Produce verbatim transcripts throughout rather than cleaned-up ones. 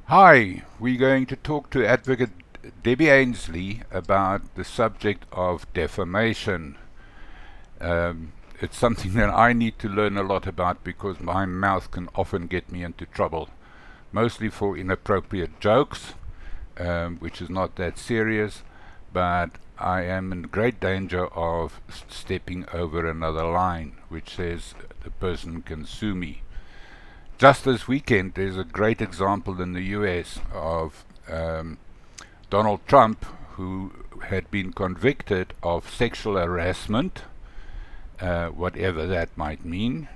Hi, we're going to talk to Advocate Debbie Ainsley about the subject of defamation. Um, it's something that I need to learn a lot about because my mouth can often get me into trouble, mostly for inappropriate jokes, um, which is not that serious, but I am in great danger of stepping over another line, which says the person can sue me. Just this weekend, there's a great example in the U S of um, Donald Trump, who had been convicted of sexual harassment, uh, whatever that might mean.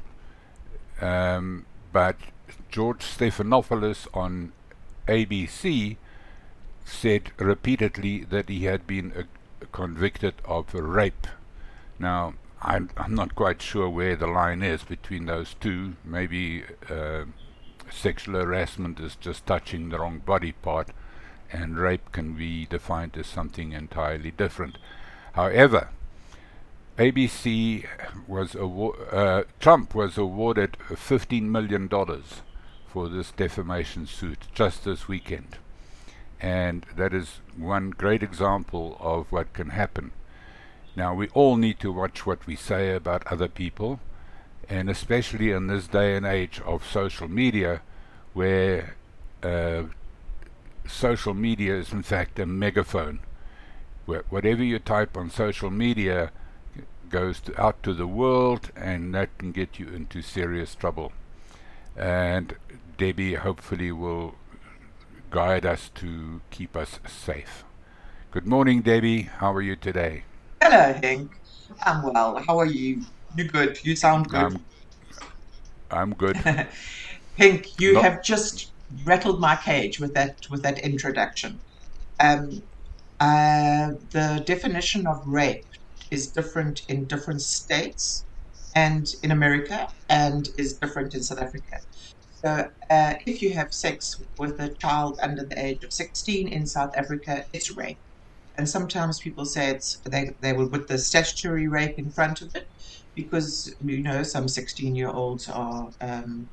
Um, but George Stephanopoulos on A B C said repeatedly that he had been uh, convicted of rape. Now, I'm, I'm not quite sure where the line is between those two. Maybe uh, sexual harassment is just touching the wrong body part, and rape can be defined as something entirely different. However, A B C was awa- uh, Trump was awarded fifteen million dollars for this defamation suit just this weekend, and that is one great example of what can happen. Now, we all need to watch what we say about other people, and especially in this day and age of social media, where uh, social media is in fact a megaphone. Where whatever you type on social media goes to, out to the world, and that can get you into serious trouble. And Debbie hopefully will guide us to keep us safe. Good morning, Debbie. How are you today? Hello, Hank. I'm well. How are you? You good? You sound good. I'm I'm good. Hank, you Not have just rattled my cage with that with that introduction. Um, uh, the definition of rape is different in different states and in America, and is different in South Africa. So, uh, if you have sex with a child under the age of sixteen in South Africa, it's rape. And sometimes people say it's they they will put the statutory rape in front of it because you know some sixteen year olds are um,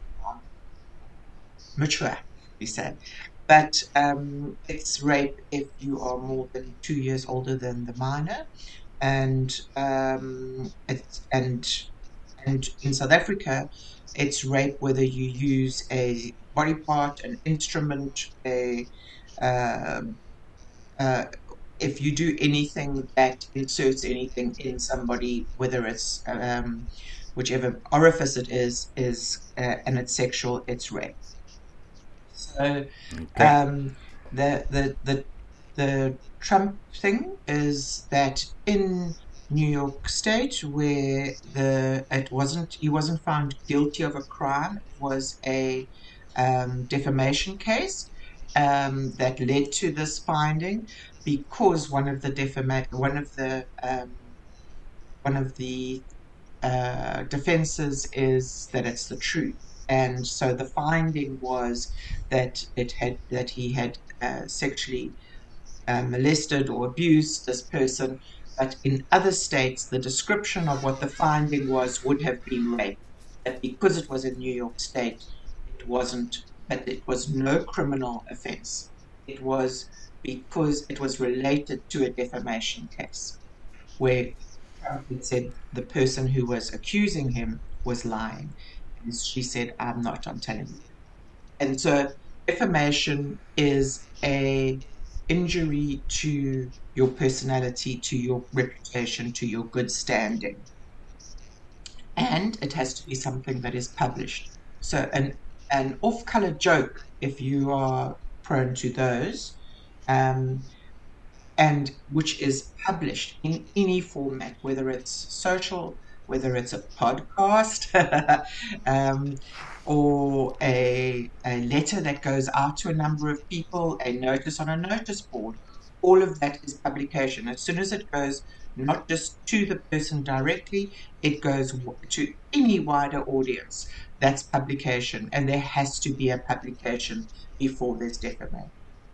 mature, we say. But um, it's rape if you are more than two years older than the minor, and um, it's and and in South Africa, it's rape whether you use a body part, an instrument, a um uh, if you do anything that inserts anything in somebody, whether it's um, whichever orifice it is, is uh, and it's sexual, it's rape. So okay. um, the the the the Trump thing is that in New York State, where the it wasn't he wasn't found guilty of a crime, it was a um, defamation case um, that led to this finding because one of the defama- one of the um, one of the uh, defenses is that it's the truth. And so the finding was that it had that he had uh, sexually uh, molested or abused this person. But in other states, the description of what the finding was would have been rape. But because it was in New York State, it wasn't. But it was no criminal offense. It was because it was related to a defamation case where Trump had said the person who was accusing him was lying. And she said, I'm not, I'm telling you. And so defamation is a injury to your personality, to your reputation, to your good standing. And it has to be something that is published. So an an off-color joke, if you are prone to those, um, and which is published in any format, whether it's social, whether it's a podcast, um, or a, a letter that goes out to a number of people, a notice on a notice board. All of that is publication. As soon as it goes not just to the person directly, it goes to any wider audience. That's publication, and there has to be a publication before there's defamation.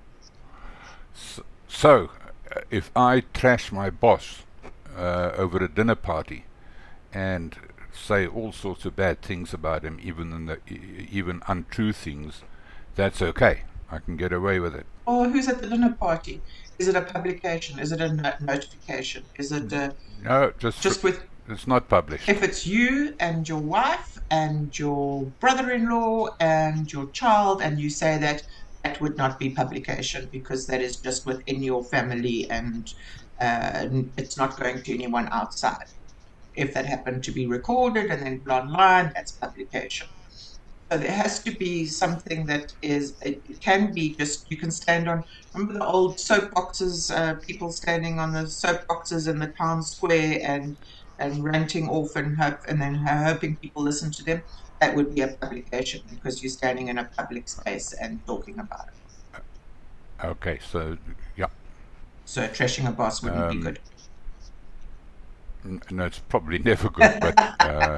So, so uh, if I trash my boss uh, over a dinner party and say all sorts of bad things about him, even in the, e- even untrue things, that's okay. I can get away with it. Or who's at the dinner party? Is it a publication? Is it a no- notification? Is it a, No, just fr- just with, it's not published. if it's you and your wife and your brother-in-law and your child, and you say that, that would not be publication because that is just within your family, and uh, it's not going to anyone outside. If that happened to be recorded and then put online, that's publication. So there has to be something that is, it, it can be just, you can stand on, remember the old soapboxes, uh, people standing on the soapboxes in the town square and and ranting off and hope, and then hoping people listen to them. That would be a publication because you're standing in a public space and talking about it. Okay, so yeah, So trashing a boss wouldn't be um, good. n- no, it's probably never good, but uh,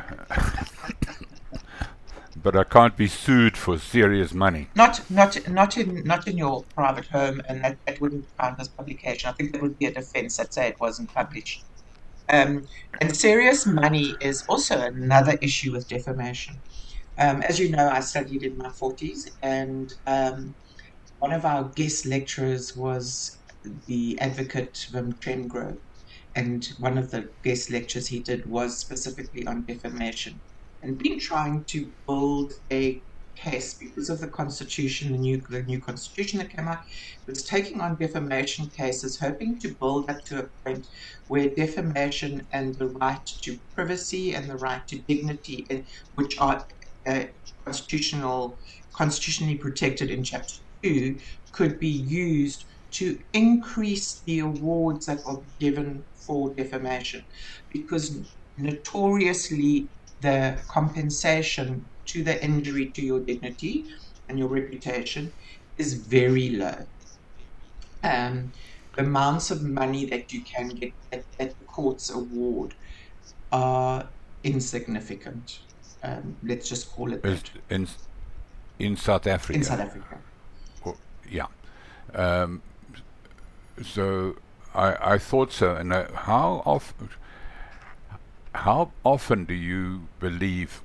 but I can't be sued for serious money. Not not not in not in your private home, and that, that wouldn't count as publication. I think that would be a defense. I'd say it wasn't published. Um, and serious money is also another issue with defamation. Um, as you know, I studied in my forties, and um, one of our guest lecturers was the advocate Wim Trengro, and one of the guest lectures he did was specifically on defamation, and been trying to build a case because of the constitution, the new the new constitution that came out, was taking on defamation cases, hoping to build up to a point where defamation and the right to privacy and the right to dignity, and which are uh, constitutional constitutionally protected in chapter two, could be used to increase the awards that are given for defamation, because notoriously the compensation to the injury to your dignity and your reputation is very low. Um, the amounts of money that you can get at, at the court's award are insignificant. Um, let's just call it Is that. in in South Africa. In South Africa. Or- yeah. Um, so I I thought so. And uh, how often how often do you believe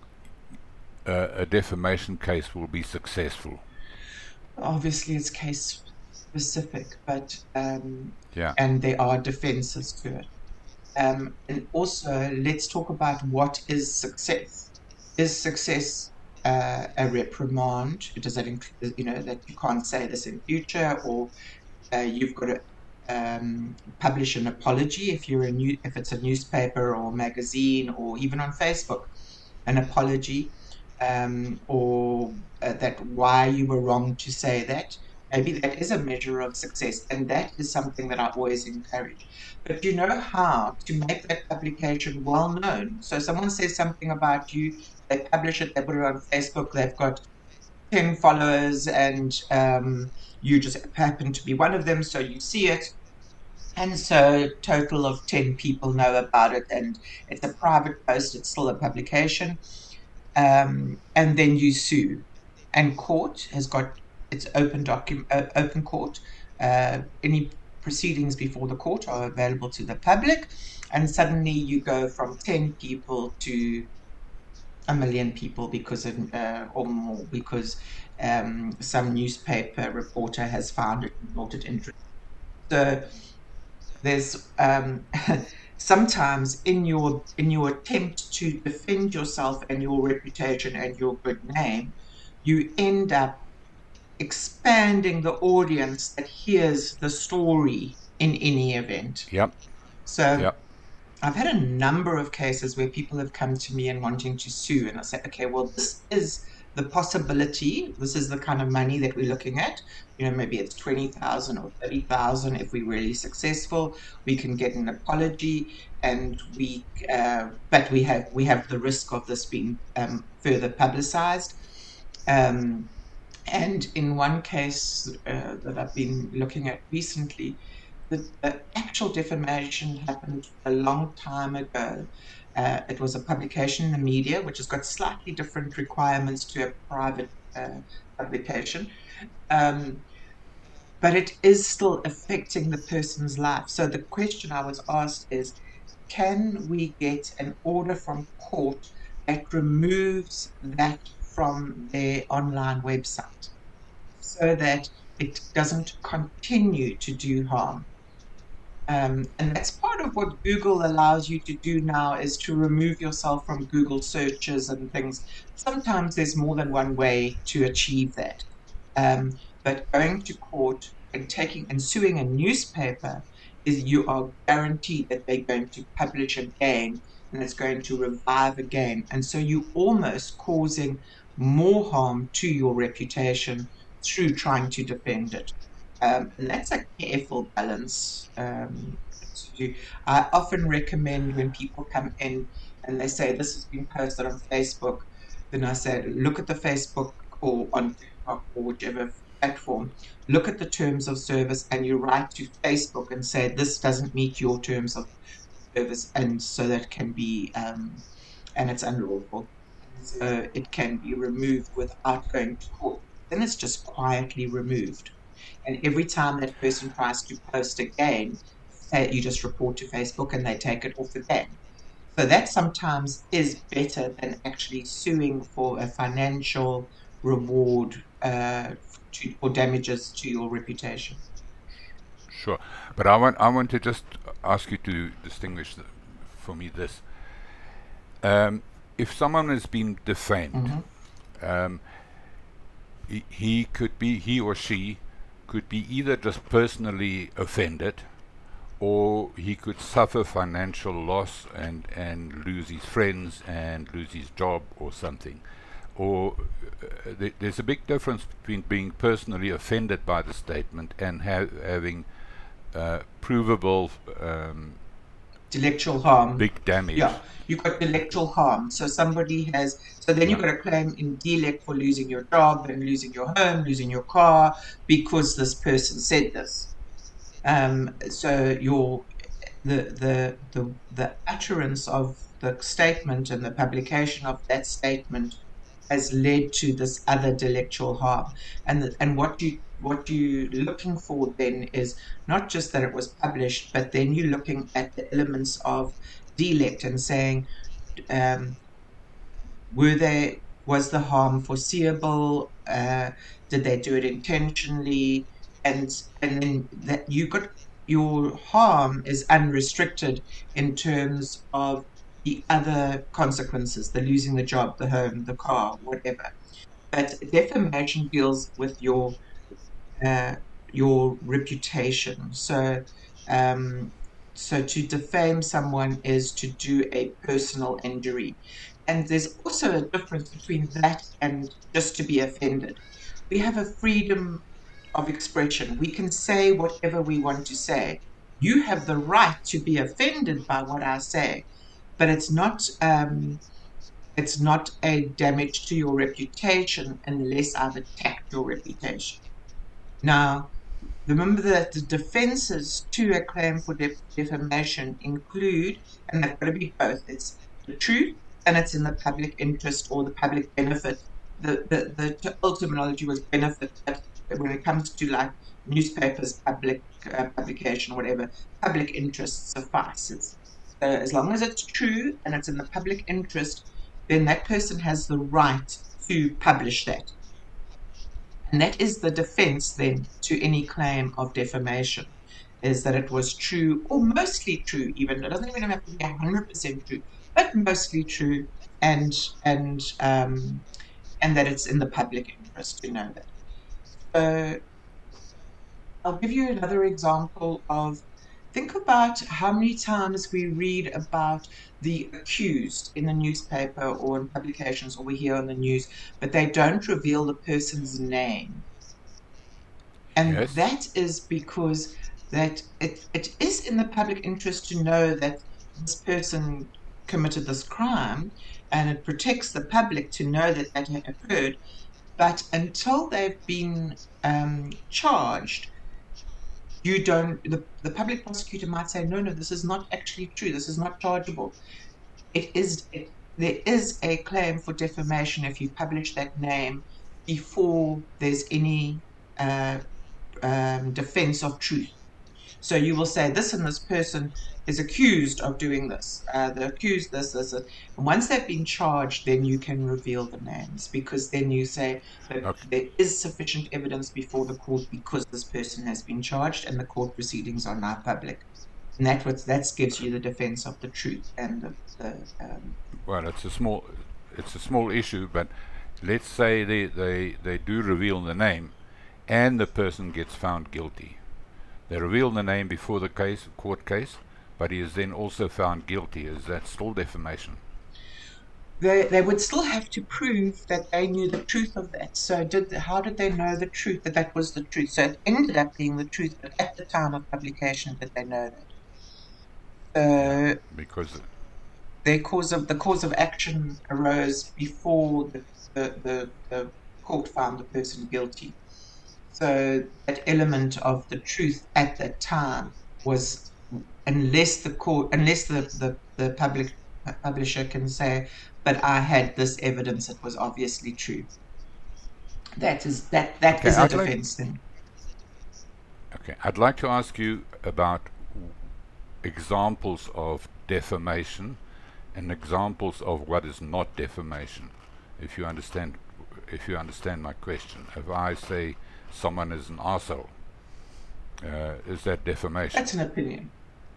uh, a defamation case will be successful? Obviously, it's case specific, but um, Yeah. and there are defenses to it. Um, and also, let's talk about what is success. Is success uh, a reprimand? Does that include, you know, that you can't say this in future, or uh, you've got to um, publish an apology if you're a new, if it's a newspaper or magazine or even on Facebook, an apology, um, or uh, that why you were wrong to say that. Maybe that is a measure of success, and that is something that I always encourage. But you know how to make that publication well known. So someone says something about you, they publish it, they put it on Facebook, they've got ten followers, and um, you just happen to be one of them, so you see it. And so a total of ten people know about it, and it's a private post, it's still a publication. Um, and then you sue. And court has got its open docu- uh, open court. Uh, any proceedings before the court are available to the public, and suddenly you go from ten people to a million people because of, uh, or more, because um, some newspaper reporter has found it and thought it interesting. So there's um, sometimes in your in your attempt to defend yourself and your reputation and your good name, you end up expanding the audience that hears the story in any event. Yep. So Yep. I've had a number of cases where people have come to me and wanting to sue, and I say, okay, well, this is the possibility. This is the kind of money that we're looking at. You know, maybe it's twenty thousand or thirty thousand. If we're really successful, we can get an apology, and we, uh, but we have we have the risk of this being um, further publicized. Um, and in one case uh, that I've been looking at recently, the, the actual defamation happened a long time ago. Uh, it was a publication in the media, which has got slightly different requirements to a private uh, publication. Um, but it is still affecting the person's life. So the question I was asked is, can we get an order from court that removes that from their online website? so that it doesn't continue to do harm. Um, and that's part of what Google allows you to do now, is to remove yourself from Google searches and things. Sometimes there's more than one way to achieve that. Um, but going to court and taking and suing a newspaper is, you are guaranteed that they're going to publish again, and it's going to revive again. And so you're almost causing more harm to your reputation through trying to defend it. Um, and that's a careful balance um, to do. I often recommend, when people come in and they say this has been posted on Facebook, then I say, look at the Facebook or on TikTok or whichever platform, look at the terms of service, and you write to Facebook and say this doesn't meet your terms of service, and so that can be um, and it's unlawful. So it can be removed without going to court. Then it's just quietly removed. And every time that person tries to post again, uh, you just report to Facebook and they take it off again. So that sometimes is better than actually suing for a financial reward uh, to, for damages to your reputation. Sure, but I want I want to just ask you to distinguish the, for me this. Um, if someone has been defamed, Mm-hmm. um, he, he could be he or she could be either just personally offended, or he could suffer financial loss and and lose his friends and lose his job or something. Or uh, th- there's a big difference between being personally offended by the statement and ha- having uh, provable um, Intellectual harm. big damage. Yeah, you've got intellectual harm. So somebody has, so then you've Right. got a claim in delect for losing your job and losing your home, losing your car, because this person said this. Um, so your the the the the utterance of the statement and the publication of that statement has led to this other intellectual harm. And the, and what you what you're looking for then is not just that it was published, but then you're looking at the elements of delect and saying, um, were they was the harm foreseeable? Uh, did they do it intentionally? And and then that you got, your harm is unrestricted in terms of the other consequences, the losing the job, the home, the car, whatever. But defamation deals with your uh, your reputation. So, um, so to defame someone is to do a personal injury, and there's also a difference between that and just to be offended. We have a freedom of expression. We can say whatever we want to say. You have the right to be offended by what I say, but it's not. Um, it's not a damage to your reputation unless I've attacked your reputation. Now, remember that the defenses to a claim for def- defamation include, and they've got to be both, it's the truth and it's in the public interest or the public benefit. The, the, the t- old terminology was benefit, but when it comes to like newspapers, public uh, publication, whatever, public interest suffices. So as long as it's true and it's in the public interest, then that person has the right to publish that. And that is the defense then to any claim of defamation, is that it was true, or mostly true even. It doesn't even have to be one hundred percent true, but mostly true, and and um, and that it's in the public interest to know that. So I'll give you another example of, think about how many times we read about the accused in the newspaper or in publications, or we hear on the news, but they don't reveal the person's name. And Yes. that is because that it, it is in the public interest to know that this person committed this crime, and it protects the public to know that that had occurred. But until they've been um, charged, you don't, the, the public prosecutor might say, no, no, this is not actually true. This is not chargeable. It is, it, there is a claim for defamation if you publish that name before there's any uh, um, defense of truth. So you will say this and this person is accused of doing this. Uh, they're accused this, this, this. And once they've been charged, then you can reveal the names, because then you say that Okay. there is sufficient evidence before the court because this person has been charged and the court proceedings are now public. And that what that gives you the defense of the truth and the, the um, Well, it's a small, it's a small issue, but let's say they, they, they do reveal the name, and the person gets found guilty. They reveal the name before the case, court case, but he is then also found guilty. Is that still defamation? they they would still have to prove that they knew the truth of that. So did how did they know the truth, that that was the truth? So it ended up being the truth, but at the time of publication, did they know that? Yeah, So because their cause of the cause of action arose before the the, the, the court found the person guilty. So that element of the truth at that time was, unless the court, unless the the, the public publisher can say, but I had this evidence, it was obviously true. That is that that okay, is a I'd like defense thing. okay, I'd like to ask you about examples of defamation and examples of what is not defamation. If you understand, if you understand my question, if I say someone is an arsehole, uh, is that defamation? That's an opinion.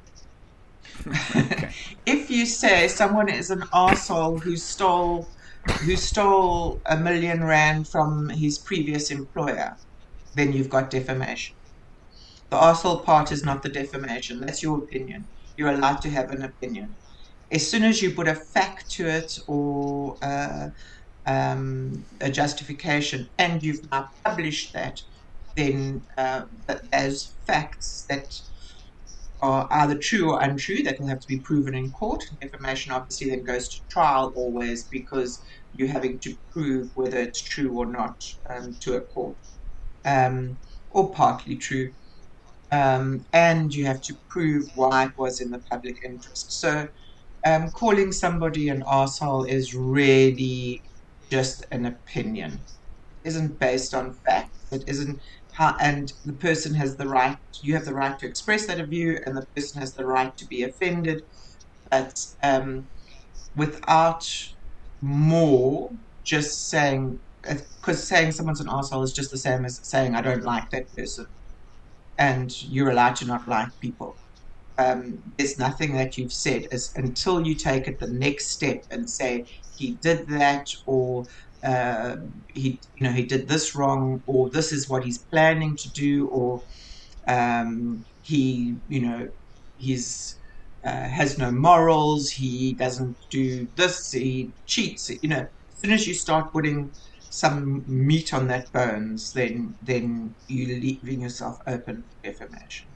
Okay. If you say someone is an arsehole who stole who stole a million rand from his previous employer, then you've got defamation. The arsehole part is Okay. not the defamation. That's your opinion. You're allowed to have an opinion. As soon as you put a fact to it, or uh, um, a justification, and you've now published that, then uh, as facts that are either true or untrue, that will have to be proven in court. Defamation obviously then goes to trial always, because you're having to prove whether it's true or not, um, to a court, um, or partly true. Um, and you have to prove why it was in the public interest. So um, calling somebody an arsehole is really just an opinion. Isn't based on facts. It isn't how, and the person has the right, you have the right to express that view, and the person has the right to be offended, but um, without more just saying, because saying someone's an arsehole is just the same as saying I don't like that person, and you're allowed to not like people. Um, there's nothing that you've said is, until you take it the next step and say he did that, or uh, he you know he did this wrong, or this is what he's planning to do, or um, he you know he's uh, has no morals, he doesn't do this, he cheats. You know, as soon as you start putting some meat on that bones, then then you're leaving yourself open for defamation.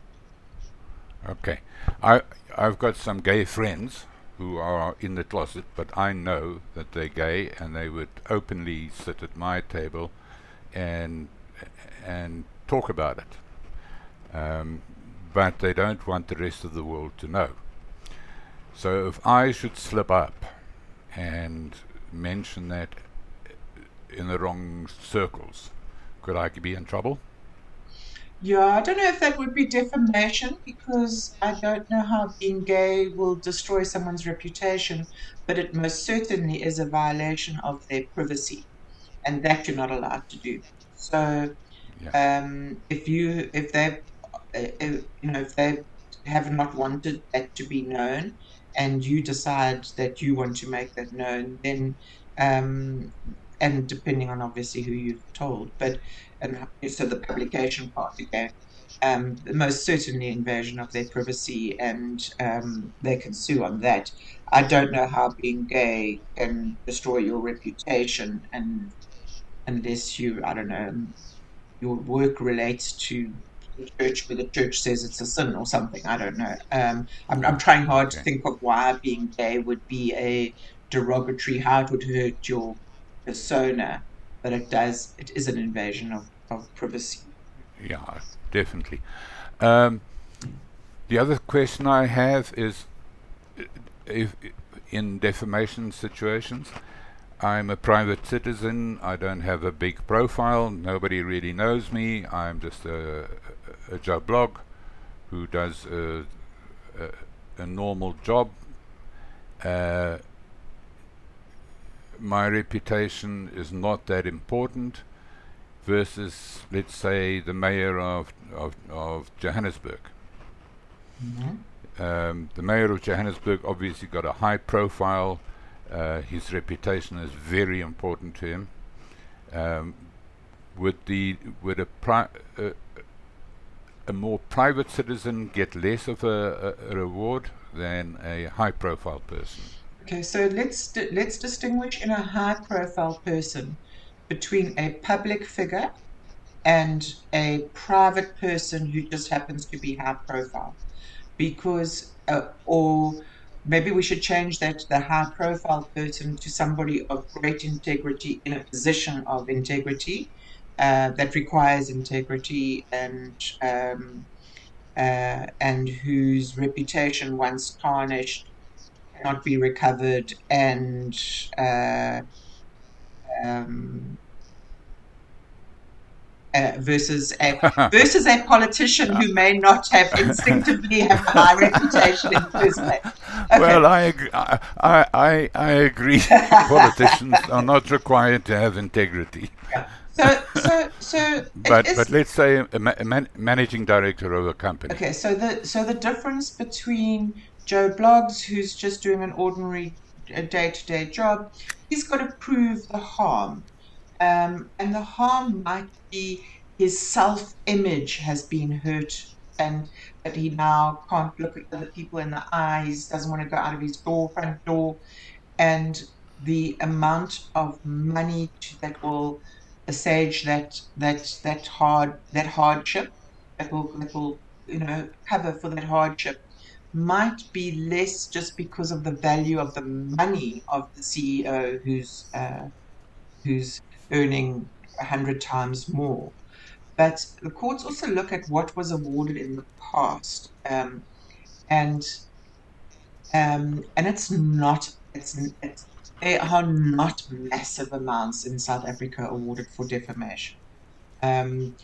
Okay. I I've got some gay friends who are in the closet, but I know that they're gay, and they would openly sit at my table and and talk about it. Um, but they don't want the rest of the world to know. So if I should slip up and mention that in the wrong circles, could I be in trouble? Yeah, I don't know if that would be defamation, because I don't know how being gay will destroy someone's reputation, but it most certainly is a violation of their privacy, and that you're not allowed to do. So, Yeah. um, if you if they uh, uh, you know if they have not wanted that to be known, and you decide that you want to make that known, then um, and depending on obviously who you've told, but and ho- so the publication part again, um, most certainly invasion of their privacy, and um, they can sue on that. I don't know how being gay can destroy your reputation, and unless you, I don't know, your work relates to the church, where the church says it's a sin or something. I don't know. Um, I'm, I'm trying hard to Okay. think of why being gay would be a derogatory, how it would hurt your persona, but it does, it is an invasion of, of privacy. Yeah, definitely. Um, the other question I have is, if in defamation situations, I'm a private citizen, I don't have a big profile, nobody really knows me, I'm just a, a, a Joe Blog. who does a, a, a normal job, uh, my reputation is not that important, versus, let's say, the mayor of of, of Johannesburg. Mm-hmm. Um, the mayor of Johannesburg obviously got a high profile. Uh, his reputation is very important to him. Um, would the would a pri- uh, a more private citizen get less of a, a, a reward than a high profile person? Okay, so let's di- let's distinguish in a high-profile person between a public figure and a private person who just happens to be high-profile, because uh, or maybe we should change that, the high-profile person, to somebody of great integrity in a position of integrity uh, that requires integrity, and um, uh, and whose reputation, once tarnished, cannot be recovered, and uh, um, uh, versus a versus a politician who may not have instinctively have a high reputation in the first place. Okay. Well, I, ag- I, I, I I agree. Politicians are not required to have integrity. Yeah. So, so, so But it is, but let's say a, ma- a man- managing director of a company. okay. So the so the difference between Joe Bloggs, who's just doing an ordinary uh, day-to-day job, he's got to prove the harm. Um, and the harm might be his self-image has been hurt, and that he now can't look at other people in the eyes, doesn't want to go out of his door, front door, and the amount of money to, that will assuage that that that hard that hardship, that will that will you know cover for that hardship, might be less, just because of the value of the money of the C E O who's uh, who's earning a hundred times more. But the courts also look at what was awarded in the past, um, and um, and it's not it's, it's there are not massive amounts in South Africa awarded for defamation. Um,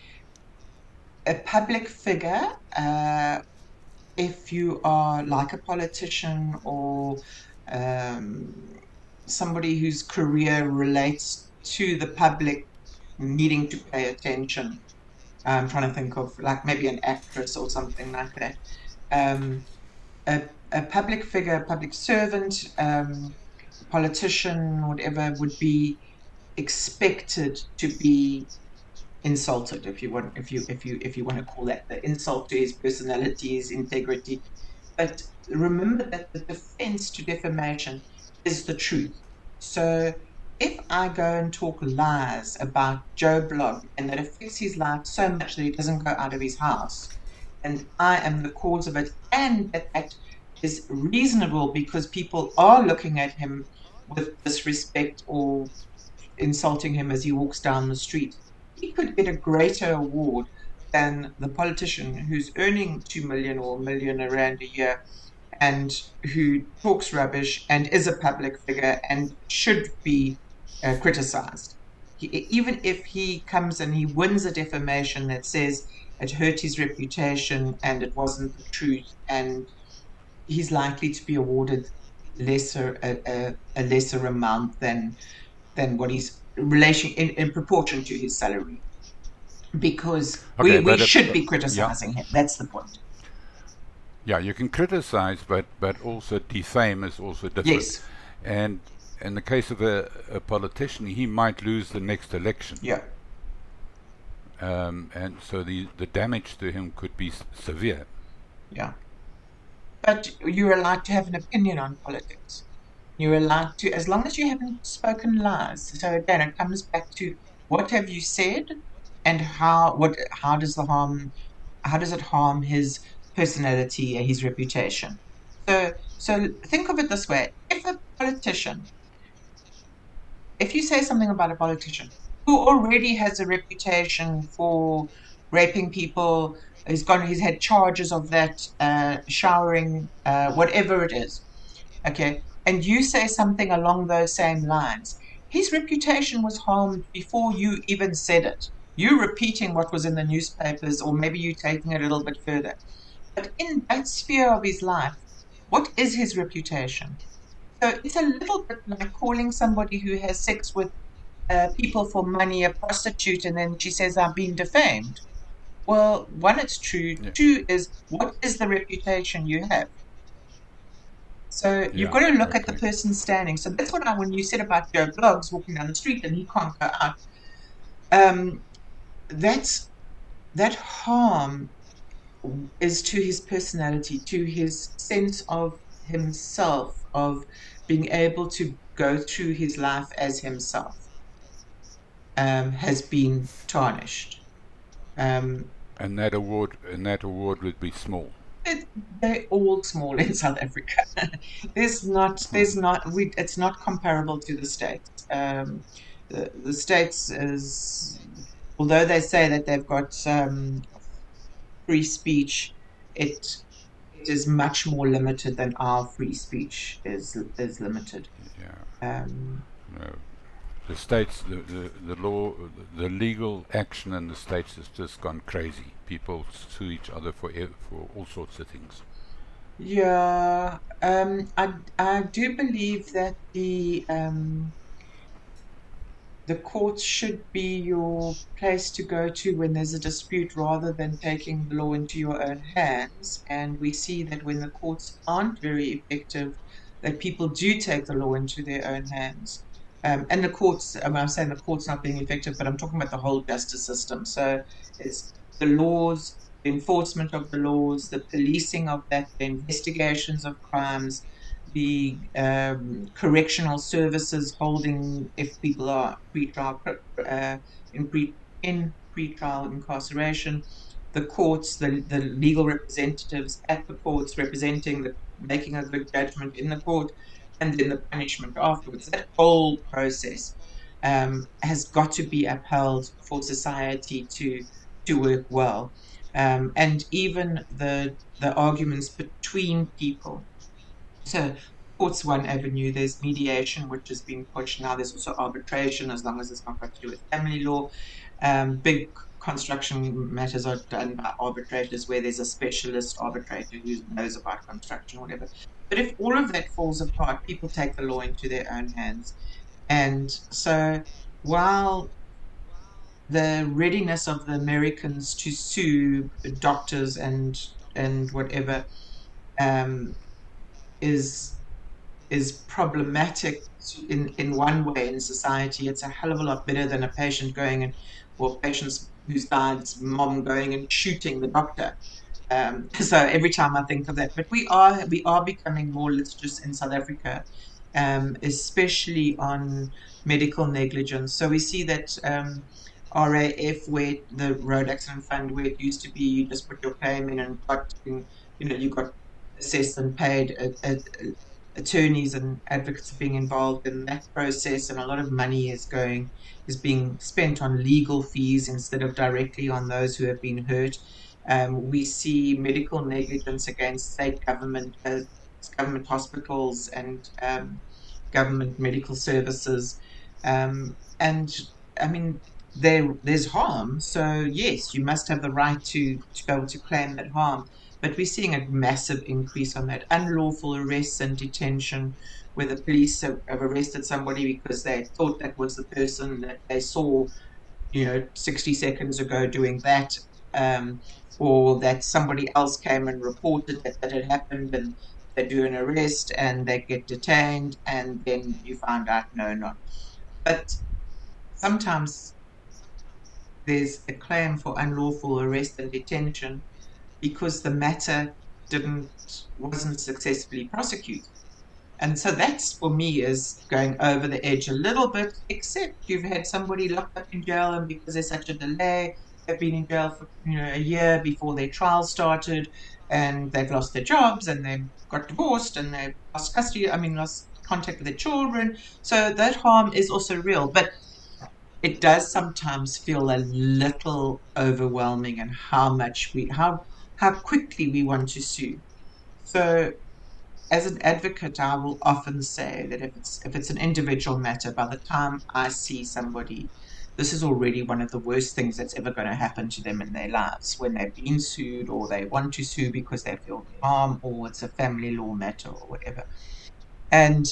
a public figure, uh, if you are like a politician or um, somebody whose career relates to the public needing to pay attention. I'm trying to think of, like, maybe an actress or something like that. Um, a, a public figure, a public servant, um, politician, whatever, would be expected to be insulted, if you want, if you if you if you want to call that the insult to his personality, his integrity. But remember that the defense to defamation is the truth. So if I go and talk lies about Joe Blogg, and that affects his life so much that he doesn't go out of his house, and I am the cause of it, and that that is reasonable because people are looking at him with disrespect or insulting him as he walks down the street, he could get a greater award than the politician who's earning two million or a million rand a year, and who talks rubbish and is a public figure and should be uh, criticized. He, even if he comes and he wins a defamation that says it hurt his reputation and it wasn't the truth, and he's likely to be awarded lesser a, a, a lesser amount than than what he's relation in, in proportion to his salary, because Okay, we, we but it- should be yeah. criticizing him. That's the point. Yeah, you can criticize, but but also defame is also different. Yes. And in the case of a, a politician, he might lose the next election. Yeah. Um, and so the, the damage to him could be s- severe. Yeah. But you're allowed to have an opinion on politics. You're allowed to, as long as you haven't spoken lies. So again, it comes back to what have you said, and how what how does the harm how does it harm his personality and his reputation? So so think of it this way: if a politician, if you say something about a politician who already has a reputation for raping people, he's gone, he's had charges of that, uh, showering, uh, whatever it is, okay, and you say something along those same lines, his reputation was harmed before you even said it. You repeating what was in the newspapers, or maybe you taking it a little bit further. But in that sphere of his life, what is his reputation? So it's a little bit like calling somebody who has sex with uh, people for money a prostitute, and then she says, I've been defamed. Well, one, it's true. Yeah. Two is, what is the reputation you have? So you've Yeah. got to look at the Okay. person standing. So that's what I, when you said about Joe Bloggs walking down the street and he can't go out, um, that's that harm is to his personality, to his sense of himself, of being able to go through his life as himself, um, has been tarnished. Um, And that award and that award would be small. it, they're all small in South Africa. there's not, there's not, we, it's not comparable to the States. Um, the, the States is, although they say that they've got um, free speech, it it is much more limited than our free speech is is limited. Yeah. Um, No. The states, the, the, the law, the legal action in the states has just gone crazy. People sue each other for e- for all sorts of things. yeah, um, I I do believe that the um, the courts should be your place to go to when there's a dispute rather than taking the law into your own hands. And we see that when the courts aren't very effective, that people do take the law into their own hands. Um, and the courts, um, I'm saying the courts not being effective, but I'm talking about the whole justice system. So it's the laws, the enforcement of the laws, the policing of that, the investigations of crimes, the um, correctional services holding if people are pre-trial uh, in pre in pre-trial incarceration, the courts, the the legal representatives at the courts representing the making a good judgment in the court, and then the punishment afterwards. That whole process um, has got to be upheld for society to to work well, um, and even the the arguments between people. So court's one avenue. There's mediation, which has been pushed now. There's also arbitration, as long as it's not got to do with family law. Um, big construction matters are done by arbitrators, where there's a specialist arbitrator who knows about construction or whatever. But if all of that falls apart, people take the law into their own hands. And so while the readiness of the Americans to sue doctors and and whatever um, is is problematic in, in one way in society, it's a hell of a lot better than a patient going and, or patients whose dad's mom going and shooting the doctor. Um, so every time I think of that, but we are we are becoming more litigious in South Africa, um, especially on medical negligence. So we see that um, R A F, where the Road Accident Fund, where it used to be, you just put your claim in and got, you know, you got assessed and paid. A, a, attorneys and advocates are being involved in that process, and a lot of money is going is being spent on legal fees instead of directly on those who have been hurt. Um, we see medical negligence against state government, uh, government hospitals and um, government medical services, um, and I mean there there's harm. So yes, you must have the right to to be able to claim that harm. But we're seeing a massive increase on that unlawful arrests and detention, where the police have, have arrested somebody because they thought that was the person that they saw, you know, sixty seconds ago doing that, um, or that somebody else came and reported that that had happened, and they do an arrest and they get detained, and then you find out, no, not. But sometimes there's a claim for unlawful arrest and detention because the matter didn't wasn't successfully prosecuted. And so that's for me is going over the edge a little bit, except you've had somebody locked up in jail and because there's such a delay, they've been in jail for you know a year before their trial started, and they've lost their jobs and they've got divorced and they've lost custody, I mean lost contact with their children. So that harm is also real. But it does sometimes feel a little overwhelming and how much we how how quickly we want to sue. So as an advocate, I will often say that if it's if it's an individual matter, by the time I see somebody, this is already one of the worst things that's ever going to happen to them in their lives when they've been sued or they want to sue because they feel harm or it's a family law matter or whatever. And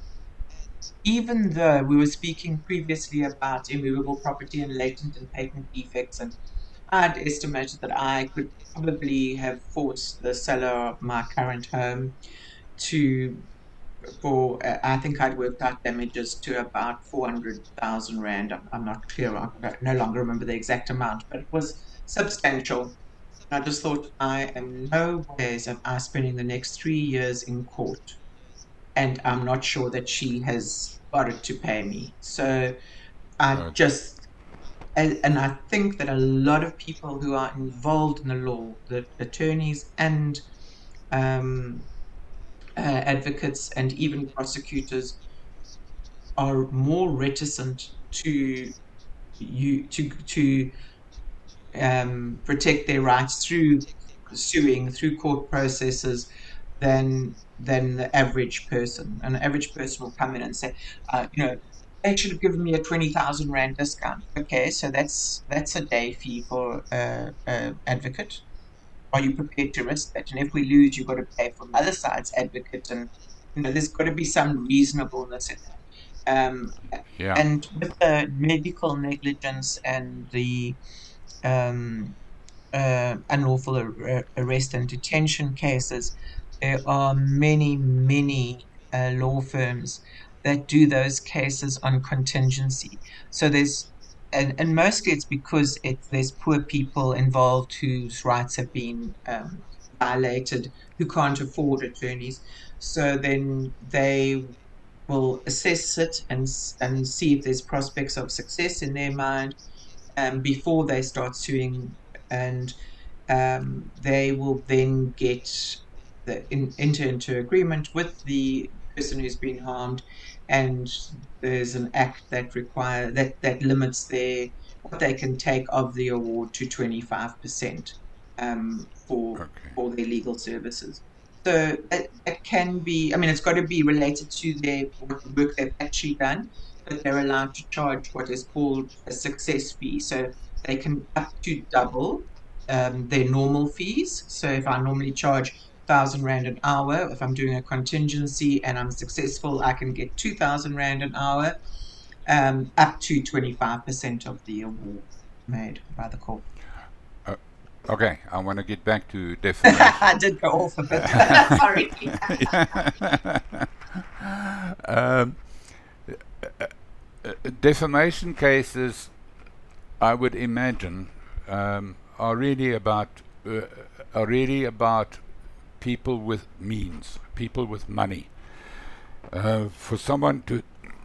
even though we were speaking previously about immovable property and latent and patent defects, and I'd estimated that I could probably have forced the seller of my current home to, for uh, I think I'd worked out damages to about four hundred thousand rand. I'm, I'm not clear, I don't- no longer remember the exact amount, but it was substantial. I just thought, I am no ways am I spending the next three years in court, and I'm not sure that she has got it to pay me. So I Right. just, and, and I think that a lot of people who are involved in the law, the attorneys and um, uh, advocates and even prosecutors, are more reticent to you to to um, protect their rights through suing through court processes than than the average person. An average person will come in and say, uh, you know, they should have given me a twenty thousand rand discount. Okay, so that's that's a day fee for uh, uh, advocate. Are you prepared to risk that? And if we lose, you've got to pay for the other side's advocate, and you know, there's got to be some reasonableness in that. Um, Yeah. and with the medical negligence and the um, uh, unlawful ar- arrest and detention cases, there are many, many uh, law firms that do those cases on contingency. So there's, and, and mostly it's because it, there's poor people involved whose rights have been um, violated, who can't afford attorneys. So then they will assess it and and see if there's prospects of success in their mind um, before they start suing, and um, they will then get the in, enter into agreement with the person who's been harmed, and there's an act that require that that limits their what they can take of the award to twenty-five percent um, for Okay. for their legal services. So it, it can be, I mean, it's got to be related to their what the work they've actually done, but they're allowed to charge what is called a success fee. So they can up to double um, their normal fees. So if I normally charge thousand rand an hour, if I'm doing a contingency and I'm successful, I can get two thousand rand an hour, um, up to twenty-five percent of the award made by the court. Uh, okay, I want to get back to defamation. I did go off a bit. Sorry. um, uh, uh, defamation cases, I would imagine, um, are really about uh, are really about people with means, people with money. Uh, for someone to,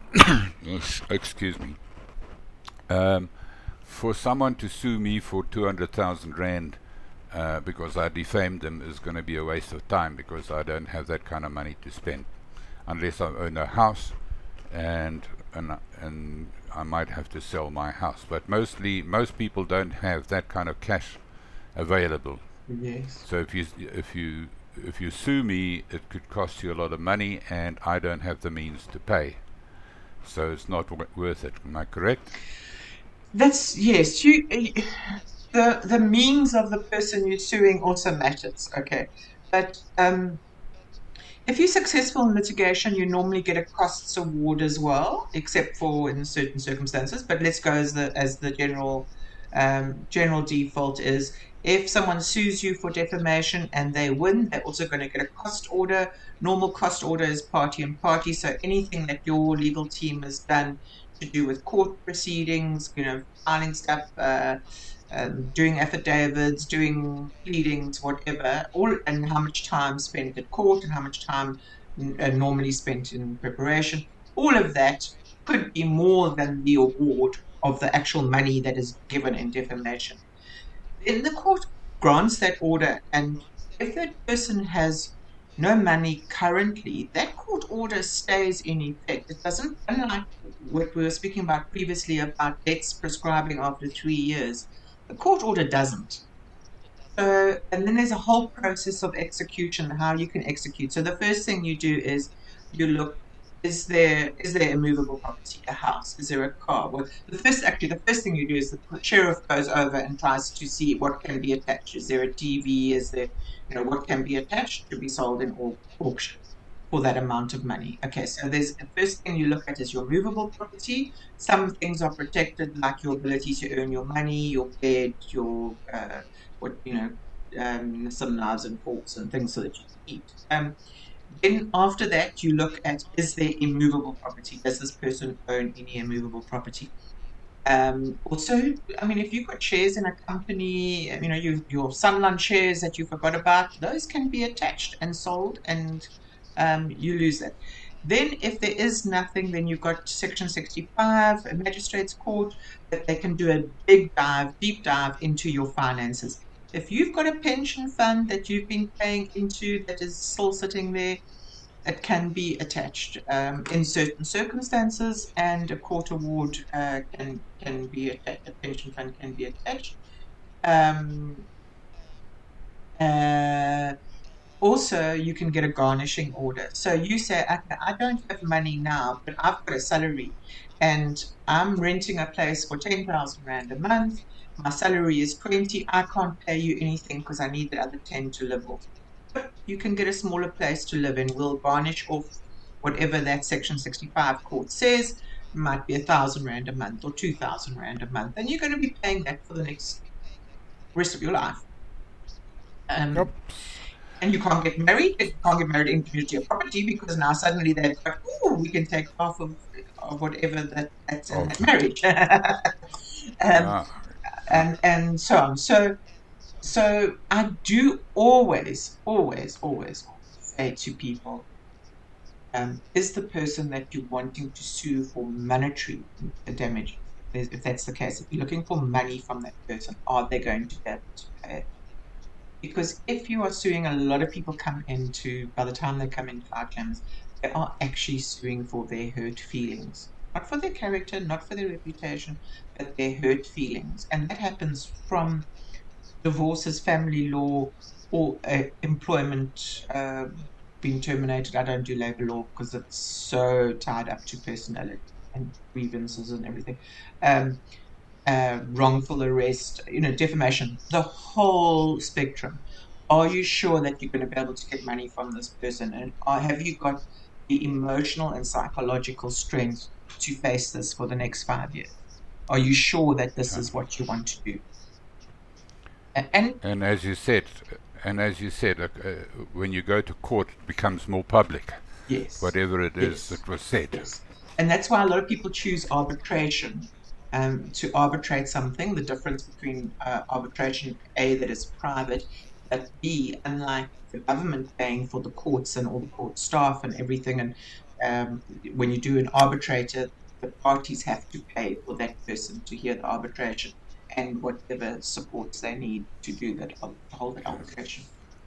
excuse me, um, for someone to sue me for two hundred thousand rand uh, because I defamed them is going to be a waste of time, because I don't have that kind of money to spend unless I own a house, and and and I might have to sell my house. But mostly, most people don't have that kind of cash available. Yes. So if you if you if you sue me, it could cost you a lot of money, and I don't have the means to pay. So it's not w- worth it. Am I correct? That's yes. You the the means of the person you're suing also matters. Okay, but um, if you're successful in litigation, you normally get a costs award as well, except for in certain circumstances. But let's go as the as the general um, general default is, if someone sues you for defamation and they win, they're also going to get a cost order. Normal cost order is party and party, so anything that your legal team has done to do with court proceedings, you know, filing stuff, uh, um, doing affidavits, doing pleadings, whatever, all, and how much time spent at court and how much time uh, normally spent in preparation, all of that could be more than the award of the actual money that is given in defamation. Then the court grants that order, and if that person has no money currently, that court order stays in effect. It doesn't, unlike what we were speaking about previously about debts prescribing after three years, the court order doesn't. So, and then there's a whole process of execution, how you can execute. So the first thing you do is you look, is there is there a movable property, a house? Is there a car? Well, the first actually the first thing you do is the sheriff goes over and tries to see what can be attached. Is there a T V? Is there, you know, what can be attached to be sold in au- auction for that amount of money? Okay, so there's the first thing you look at is your movable property. Some things are protected, like your ability to earn your money, your bed, your uh, what you know, um, some knives and forks and things so that you can eat. Um, then after that, you look at, is there immovable property? Does this person own any immovable property? Um, also, I mean, if you've got shares in a company, you know, you, your Sunland shares that you forgot about, those can be attached and sold, and um, you lose that. Then, if there is nothing, then you've got Section sixty-five, a magistrate's court, that they can do a big dive, deep dive into your finances. If you've got a pension fund that you've been paying into that is still sitting there, it can be attached um, in certain circumstances, and a court award uh, can can be attached. A pension fund can be attached. Um, uh, Also, you can get a garnishing order. So you say, okay, I don't have money now, but I've got a salary, and I'm renting a place for ten thousand rand a month. My salary is twenty. I can't pay you anything because I need the other ten to live off. You can get a smaller place to live in. We'll garnish off whatever that Section sixty-five court says. It might be a thousand rand a month or two thousand rand a month, and you're going to be paying that for the next rest of your life. Yep. Um, and you can't get married. You can't get married into your property because now suddenly they've got, oh, we can take half of, of whatever that, that's in that Of marriage, um, yeah. and and so on. So so I do always, always, always say to people, um, is the person that you're wanting to sue for monetary damage, if that's the case, if you're looking for money from that person, are they going to be able to pay it? Because if you are suing, a lot of people come into, by the time they come into our claims, they are actually suing for their hurt feelings. Not for their character, not for their reputation, but their hurt feelings. And that happens from divorces, family law, or uh, employment uh, being terminated. I don't do labor law because it's so tied up to personality and grievances and everything. Um, uh, wrongful arrest, you know, defamation, the whole spectrum. Are you sure that you're going to be able to get money from this person? And are, have you got the emotional and psychological strength to face this for the next five years? Are you sure that this is what you want to do? And And as you said, and as you said, uh, uh, when you go to court, it becomes more public. yes, Whatever it is yes, that was said. yes. And that's why a lot of people choose arbitration um, to arbitrate something. The difference between uh, arbitration, A, that is private, but B, unlike the government paying for the courts and all the court staff and everything, and um, when you do an arbitrator, the parties have to pay for that person to hear the arbitration and whatever supports they need to do that, to hold that arbitration.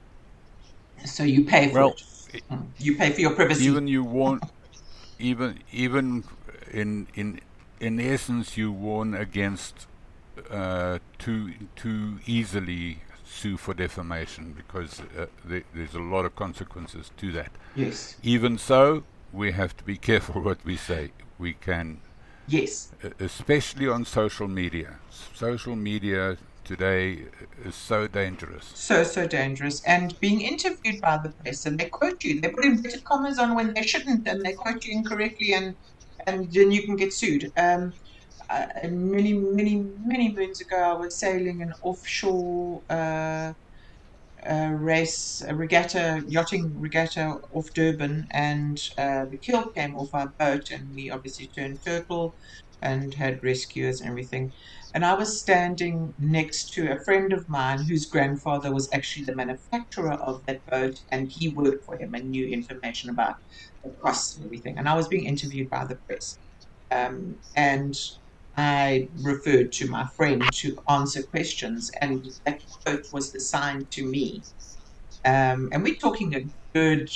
So you pay for Well, it. Mm. You pay for your privacy. even you warn, even even in in in essence, you warn against uh, too too easily sue for defamation because uh, th- there's a lot of consequences to that. Yes. Even so, we have to be careful what we say. We can, Yes. uh, especially on social media. S- social media today is so dangerous. So, so dangerous. And being interviewed by the press, and they quote you. They put inverted commas on when they shouldn't, and they quote you incorrectly, and and then you can get sued. Um, uh, many, many, many moons ago, I was sailing an offshore uh, uh, race, a regatta, yachting regatta off Durban, and uh, the keel came off our boat, and we obviously turned turtle and had rescuers and everything. And I was standing next to a friend of mine whose grandfather was actually the manufacturer of that boat, and he worked for him and knew information about the costs and everything. And I was being interviewed by the press. Um, and I referred to my friend to answer questions, and that quote was assigned to me. Um, and we're talking a good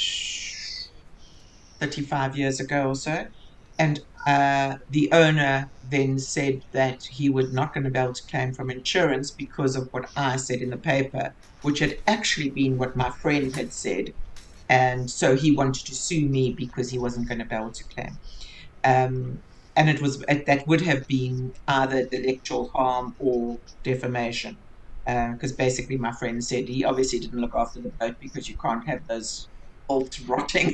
thirty-five years ago or so. And uh, the owner then said that he was not going to be able to claim from insurance because of what I said in the paper, which had actually been what my friend had said. and so he wanted to sue me because he wasn't going to be able to claim. Um, and it was that would have been either intellectual harm or defamation, because uh, basically my friend said he obviously didn't look after the boat because you can't have those bolts rotting.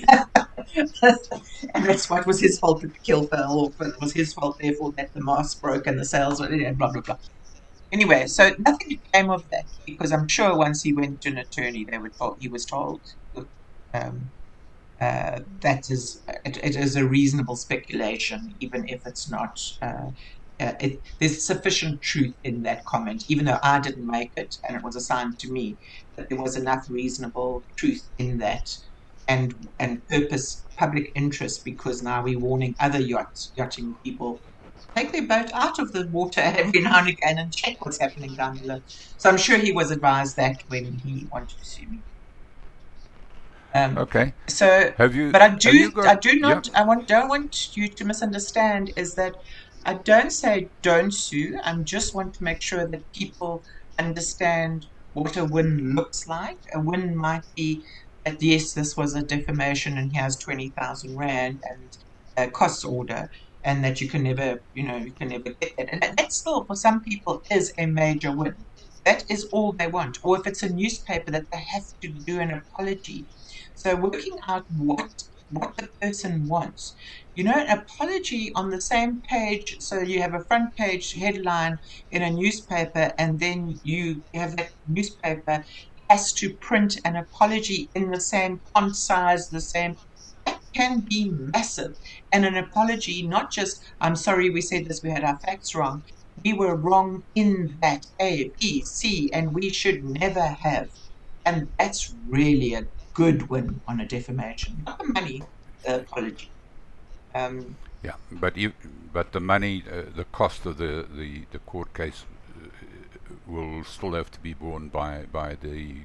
And that's what was his fault that the keel fell, or it was his fault therefore that the mast broke and the sails, blah blah blah. Anyway, so nothing came of that, because I'm sure once he went to an attorney, they were told he was told um, uh, that is it, it is a reasonable speculation, even if it's not. Uh, uh, it, there's sufficient truth in that comment, even though I didn't make it and it was assigned to me, that there was enough reasonable truth in that, and and purpose, public interest, because now we're warning other yacht, yachting people, take their boat out of the water every now and again and check what's happening down below. So I'm sure he was advised that when he wanted to sue me. Um, Okay. So, Have you? but I Have you do, got? I do Yeah. not, I want, don't want you to misunderstand, is that I don't say don't sue. I just want to make sure that people understand what a win looks like. A win might be that, yes, this was a defamation and here's twenty thousand Rand and a cost order, and that you can never, you know, you can never get that. And that, that still, for some people, is a major win. That is all they want. Or if it's a newspaper, that they have to do an apology. So working out what what the person wants. You know, an apology on the same page. So you have a front page headline in a newspaper, and then you have that newspaper has to print an apology in the same font size, the same. That can be massive. And an apology, not just, I'm sorry we said this, we had our facts wrong. We were wrong in that A, B, C, and we should never have. And that's really a good win on a defamation, not the money, the apology. Um, Yeah, but you, but the money, uh, the cost of the, the, the court case uh, will still have to be borne by by the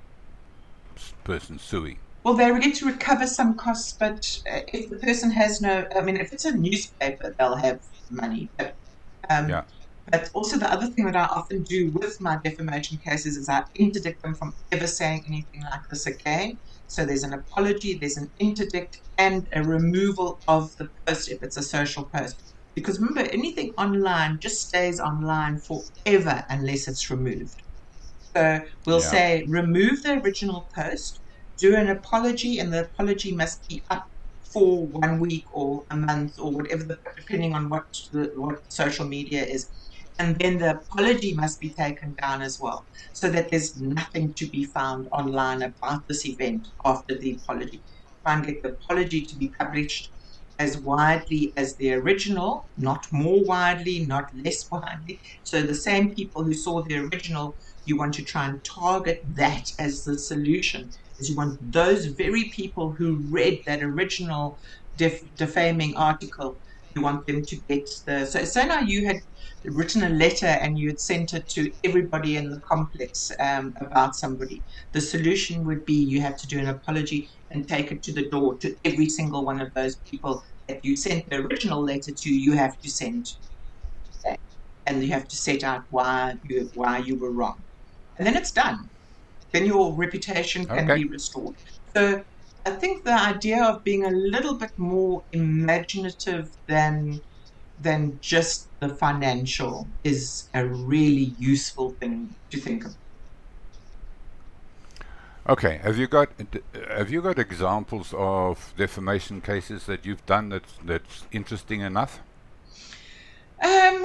person suing. well, they get to recover some costs, but uh, if the person has no, I mean, if it's a newspaper, they'll have money. But um, Yeah. But also the other thing that I often do with my defamation cases is I interdict them from ever saying anything like this again. So there's an apology, there's an interdict, and a removal of the post if it's a social post. Because remember, anything online just stays online forever unless it's removed. So we'll Yeah. say remove the original post, do an apology, and the apology must be up for one week or a month or whatever, the, depending on what the, what social media is. And then the apology must be taken down as well, so that there's nothing to be found online about this event after the apology. Try and get the apology to be published as widely as the original, not more widely, not less widely. So the same people who saw the original, you want to try and target that as the solution. Is you want those very people who read that original def- defaming article, you want them to get the. So, so now you had written a letter and you had sent it to everybody in the complex um, about somebody. The solution would be you have to do an apology and take it to the door to every single one of those people that you sent the original letter to. You have to send that, and you have to set out why you why you were wrong, and then it's done. Then your reputation can Okay. be restored. So I think the idea of being a little bit more imaginative than than just the financial is a really useful thing to think of. Okay. Have you got have you got examples of defamation cases that you've done that's that's interesting enough? Um,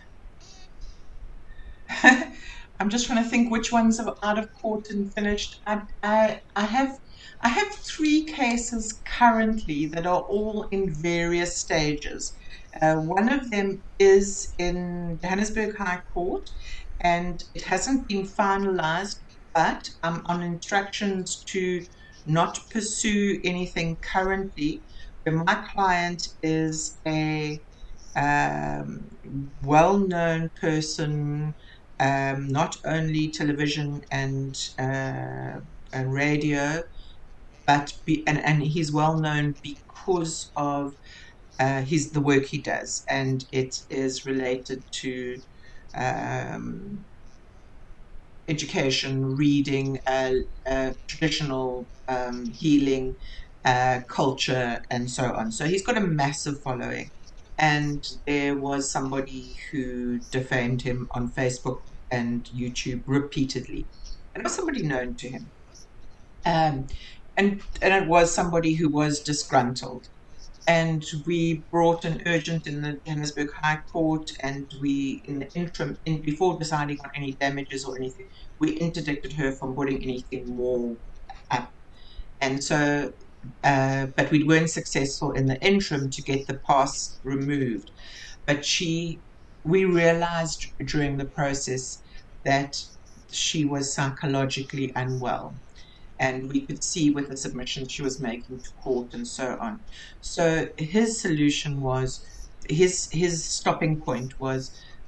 I'm just trying to think which ones are out of court and finished. I, I, I have I have three cases currently that are all in various stages. Uh, one of them is in Johannesburg High Court, and it hasn't been finalized, but I'm on instructions to not pursue anything currently, where my client is a um, well-known person, um, not only television and uh, and radio, but be, and, and he's well known because of uh, his the work he does, and it is related to um, education, reading, uh, uh, traditional um, healing, uh, culture, and so on. So he's got a massive following. And there was somebody who defamed him on Facebook and YouTube repeatedly. And it was somebody known to him. Um, and, and it was somebody who was disgruntled. And we brought an urgent in the Johannesburg High Court, and we, in the interim, in, before deciding on any damages or anything, we interdicted her from putting anything more up. And so, uh, but we weren't successful in the interim to get the pass removed. But she, we realized during the process that she was psychologically unwell. And we could see with the submissions she was making to court and so on. So his solution was, his his stopping point was,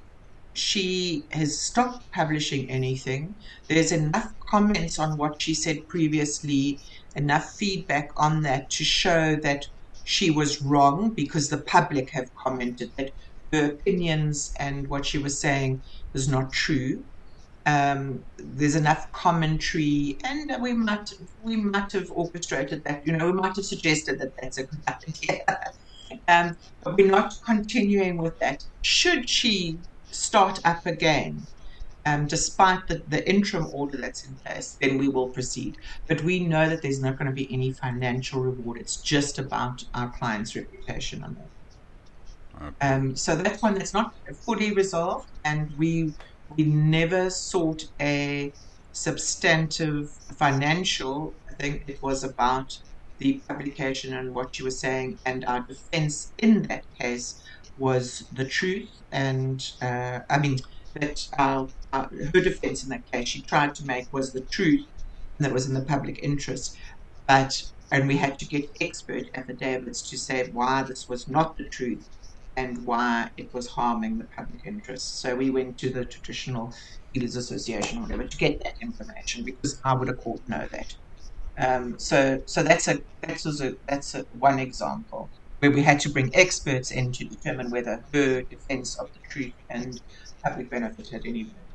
she has stopped publishing anything. There's enough comments on what she said previously, enough feedback on that to show that she was wrong, because the public have commented that her opinions and what she was saying was not true. Um, there's enough commentary, and we might we might have orchestrated that. You know, we might have suggested that that's a good idea. um, but we're not continuing with that. Should she start up again, um, despite the, the interim order that's in place, then we will proceed. But we know that there's not going to be any financial reward. It's just about our client's reputation on that. Okay. Um, so that's one that's not fully resolved, and we we never sought a substantive financial. I think it was about the publication and what she was saying, and our defense in that case was the truth. And uh, I mean, that our, our, her defense in that case she tried to make was the truth, and that was in the public interest. But, and we had to get expert affidavits to say why this was not the truth and why it was harming the public interest. So we went to the traditional dealers association or whatever to get that information, because how would a court know that? Um, so so that's a that's a that's a, one example where we had to bring experts in to determine whether her defense of the truth and public benefit had any value.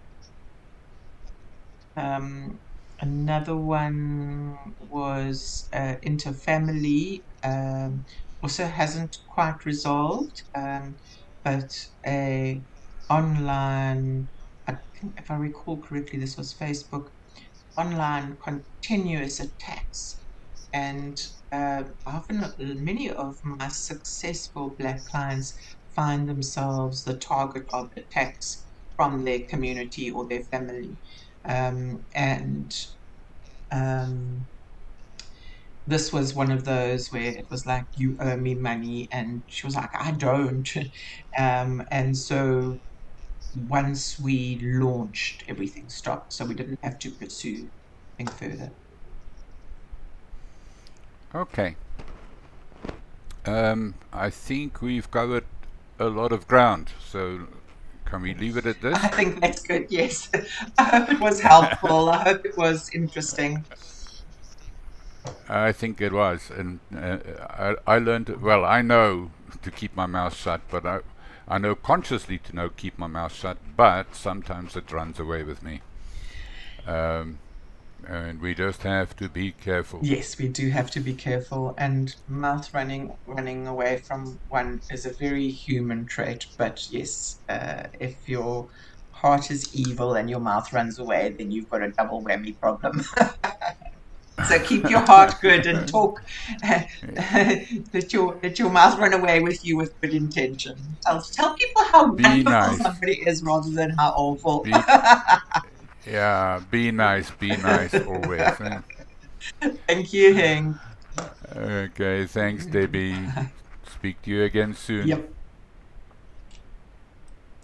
Um, another one was uh, interfamily. Um, also hasn't quite resolved, um, but a online, I think if I recall correctly, this was Facebook, online continuous attacks. And uh, often many of my successful Black clients find themselves the target of attacks from their community or their family. Um, and um, this was one of those where it was like, you owe me money, and she was like, I don't. Um, and so once we launched, everything stopped, so we didn't have to pursue anything further. Okay. Um, I think we've covered a lot of ground, so can we leave it at this? I think that's good, yes. I hope it was helpful. I hope it was interesting. I think it was, and uh, I, I learned, well, I know to keep my mouth shut, but I, I know consciously to know keep my mouth shut, but sometimes it runs away with me. Um, and we just have to be careful. Yes, we do have to be careful, and mouth running running away from one is a very human trait. But yes, uh, if your heart is evil and your mouth runs away, then you've got a double whammy problem. So keep your heart good and talk. Uh, let your let your mouth run away with you with good intention. Tell tell people how Be wonderful nice. somebody is rather than how awful. Be, yeah, be nice, be nice always. Eh? Thank you, Heng. Okay, thanks, Debbie. Speak to you again soon. Yep.